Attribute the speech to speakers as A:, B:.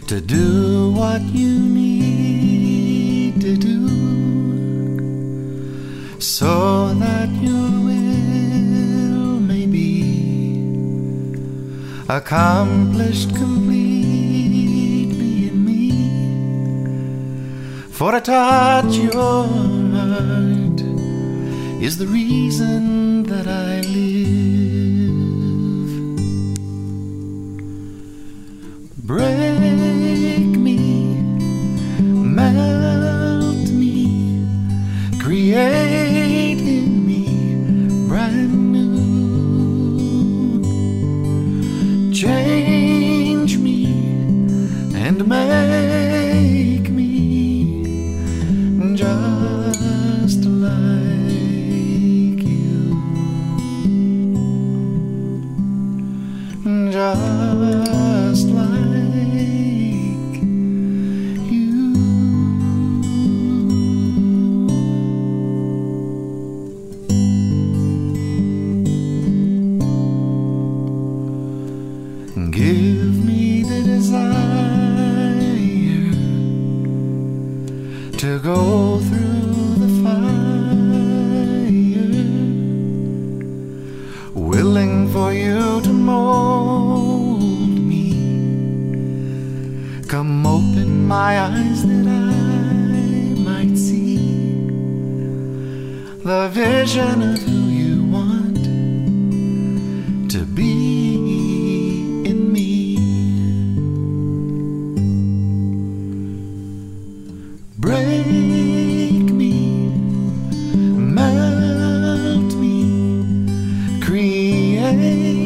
A: to do what you need to do, so that your will may be accomplished completely in me. For to touch your heart is the reason that I live. Break me, melt me, create in me brand new. Change me and make me just like you, just like you. Give me the desire to go through the fire, willing for you to mold me. Come open my eyes that I might see the vision of who you want to be. Break me, melt me, create